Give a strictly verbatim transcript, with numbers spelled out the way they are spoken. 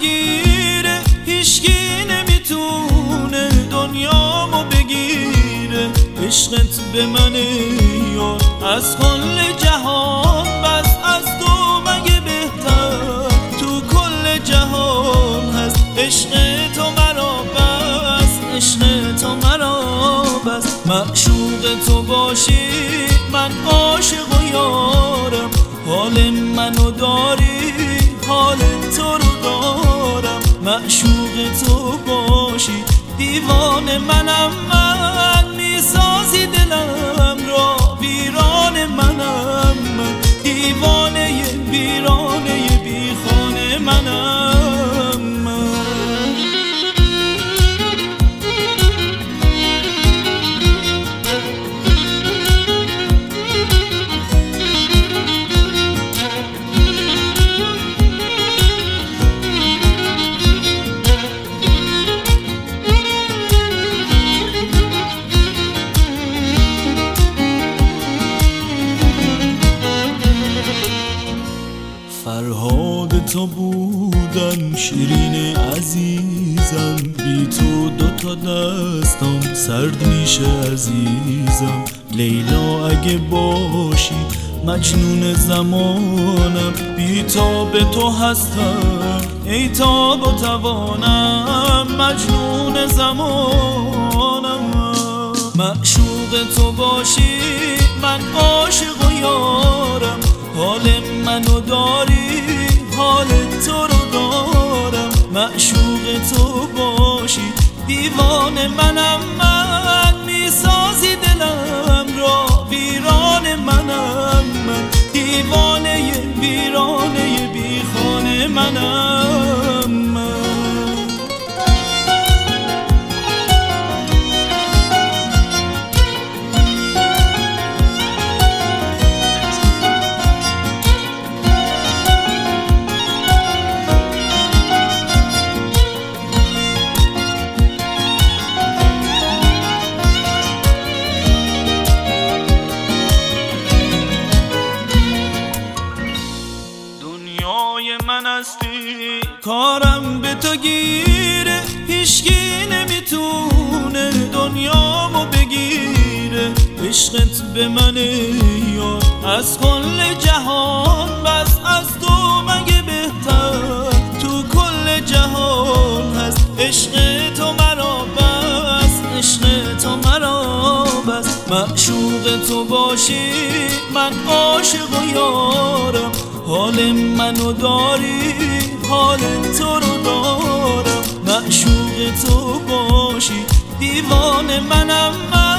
گیره، هیچکی نمیتونه دنیامو بگیره. عشقت به من یار از کل جهان، بس از تو مگه بهتر تو کل جهان هست. عشق تو مرا بس، عشق تو مرا بس. معشوق تو باشی من عاشق و یارم، حال منو داری حال تو رو دارم. معشوق تو باشی دیوان منم من، میسازی دلم را ویران منم من. دیوانه ویرانه بی خانه منم من. فرهاد تو بودم شیرین عزیزم، بی تو دوتا دستم سرد میشه عزیزم. لیلا اگه باشی مجنون زمانم، بی تا به تو هستم ای تاب و توانم، مجنون زمانم. معشوق تو باشی من عاشق و یارم، حال منو داری حال تو رو دارم. معشوق تو باشی دیوان منم من، میسازی دلم را ویران منم من. دیوانه ویرانه بی خانه منم من. من هستی کارم به تو گیره، هیچکی نمیتونه دنیامو بگیره. عشقت به من یار از کل جهان، بس از تو مگه بهتر تو کل جهان هست. عشق تو مرا بس، عشق تو مرا بس. معشوق تو باشی من عاشق و یارم، حال منو داری حال تو رو دارم. معشوق تو باشی دیوان منم من.